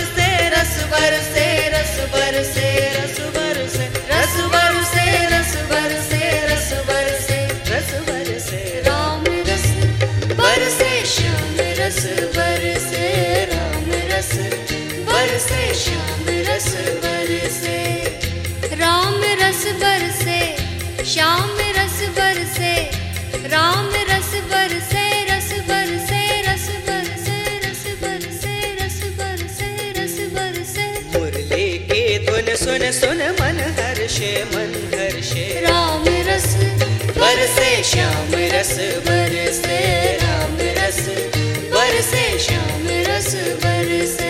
बरसे रस बरसे रस बरसे रस बरसे रस बरसे रस बरसे रस बरसे रस बरसे राम रस बरसे श्याम रस बरसे राम रस बरसे श्याम रस बरसे राम रस बरसे श्याम रस बरसे राम रस बरसे रस बरसे रस बरसे रस बरसे रस बरसे रस बरसे मुरली की धुन सुन सुन मन हर्षे राम रस बरसे श्याम रस बरसे राम रस बरसे श्याम रस बरसे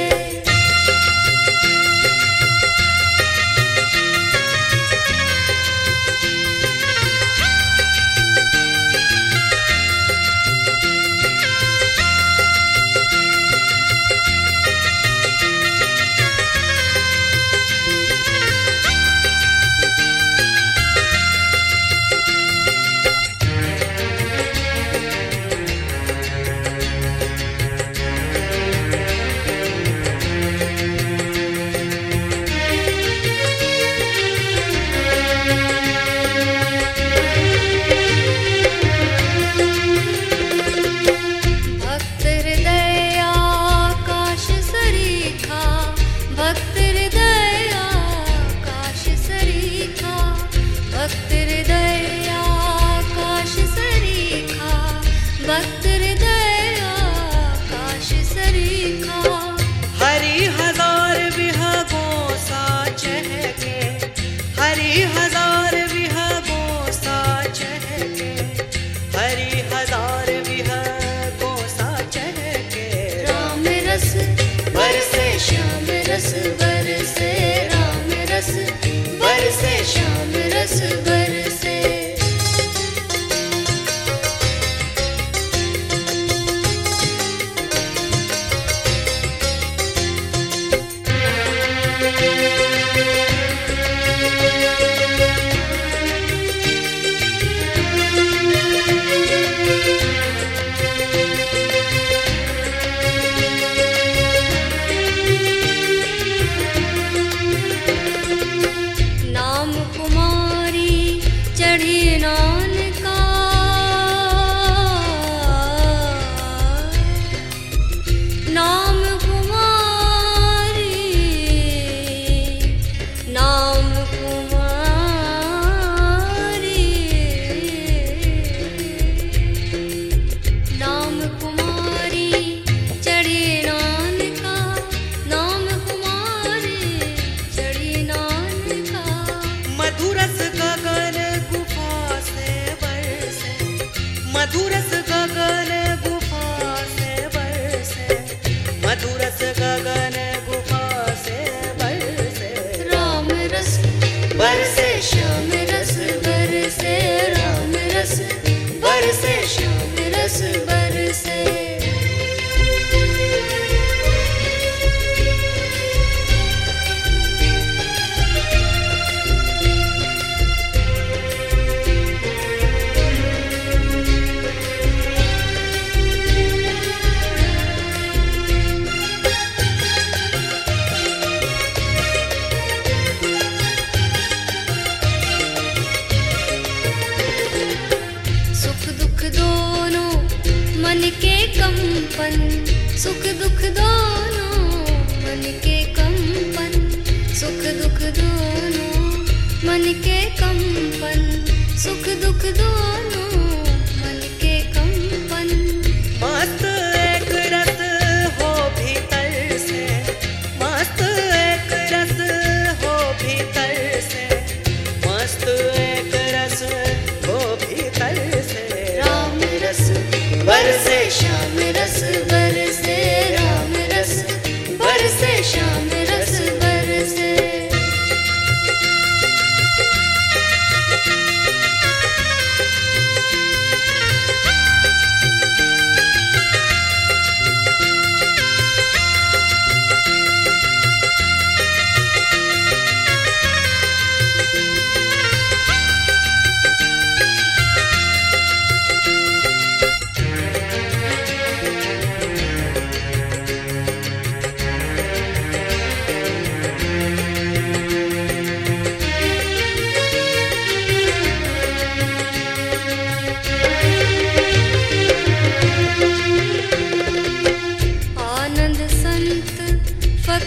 रस बरसे राम रस बरसे श्याम रस बरसे मधुरस गगन गुफा से बरसे मधुरस गगन गुफा से बरसे राम रस बरसे श्याम रस बरसे राम रस बरसे श्याम रस बरसे सुख दुख दोनों मन के कंपन सुख दुख दोनों मन के कंपन सुख दुख दोनों मन के कंपन मस्त एक रस हो भीतर से मस्त एक रस हो भीतर से मस्त एक रस हो भीतर से राम रस बरसे श्याम रस बरसे राम रस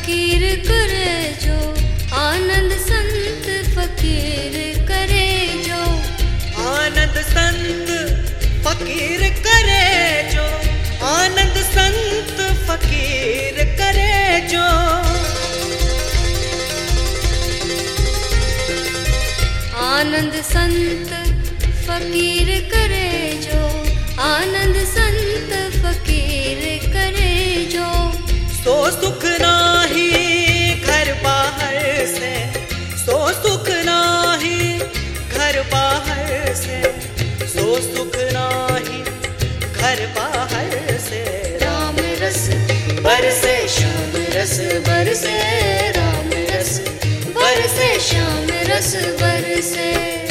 फकीर करे जो आनंद संत फकीर करे जो आनंद संत फकीर करे जो आनंद संत फकीर करे जो आनंद संत फकीर करे जो आनंद संत फकीर करे जो सो सुख नाही घर बाहर से सो सुख नाही घर बाहर से सो सुख नाही घर बाहर से राम रस बरसे श्याम रस बरसे राम रस बरसे श्याम रस बरसे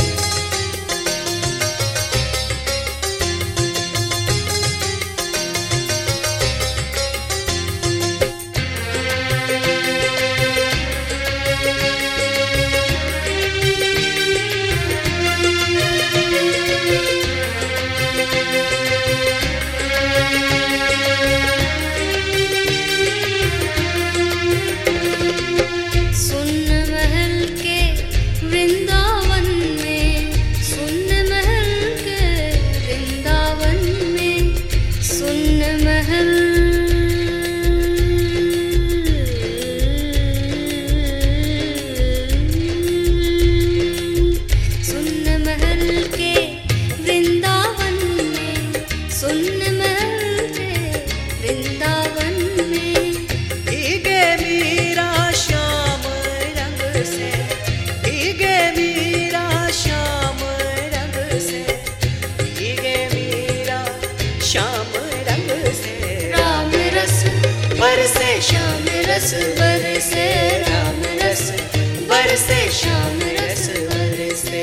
श्याम रस बरसे राम रस बरसे श्याम रस बरसे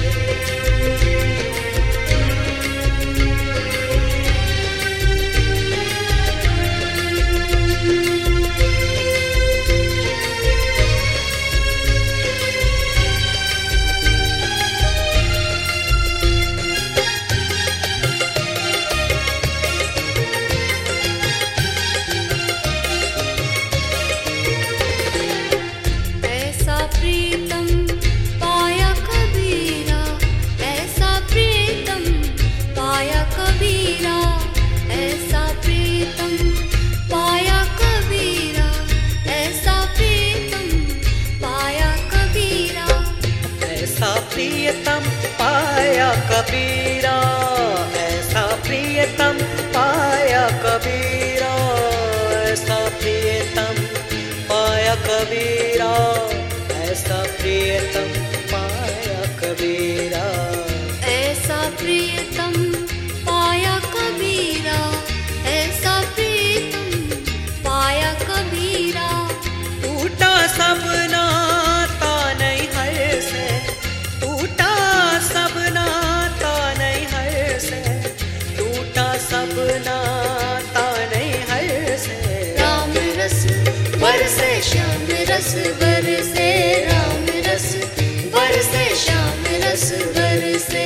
प्रीतम पाया कबीरा ऐसा प्रीतम पाया कबीरा ऐसा प्रीतम पाया कबीरा ऐसा प्रीतम पाया कबीरा ऐसा प्रियतम पाया कबीरा ऐसा प्रियतम पाया कबीरा ऐसा प्रियतम पाया कबीरा ऐसा प्रियतम पाया कबीरा ऐसा प्रियतम पाया कबीरा ऐसा प्रीतम पाया कबीरा टूटा सब नाता नहीं हर से टूटा सब नाता नहीं हर से टूटा सब नाता नहीं हर से राम रस बरसे श्याम रस बरसे राम रस बरसे श्याम रस बरसे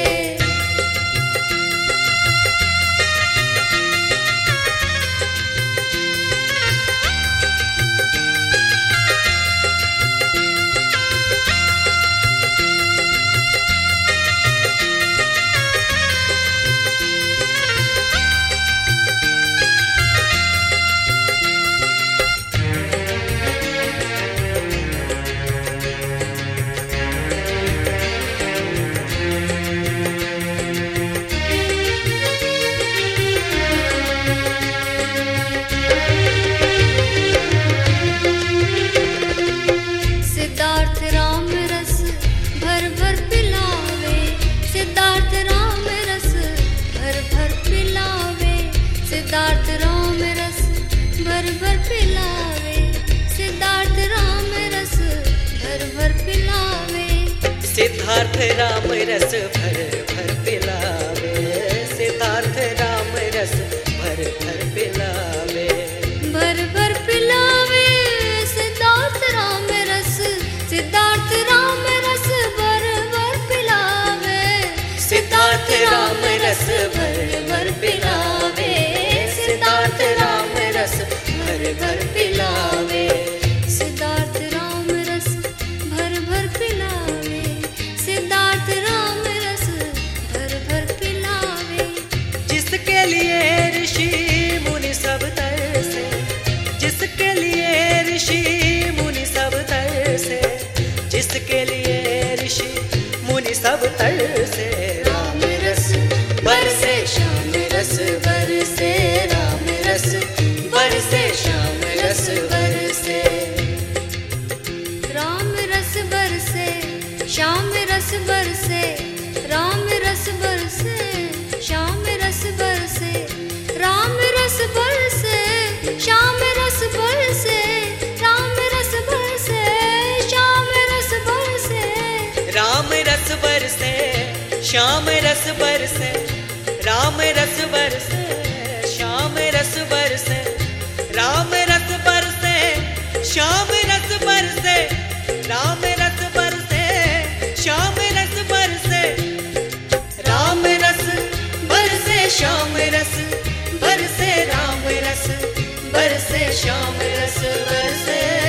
सिद्धार्थ राम रस भर भर पिलावे सिद्धार्थ राम रस भर भर पिलावे सिद्धार्थ राम रस भर भर पिलावे सिद्धार्थ राम रस भर भर पिलावे भर भर पिलावे सिद्धार्थ राम रस सिद्धार्थ राम रस भर भर पिलावे सिद्धार्थ राम रस भर भर पिलावे सिद्धार्थ राम रस भर भर पिलावे श्याम रस बरसे, राम रस बरसे, श्याम रस बरसे, राम रस बरसे, श्याम रस बरसे, राम रस बरसे, श्याम रस बरसे, राम रस बरसे, श्याम रस बरसे, राम रस बरसे, श्याम रस बरसे।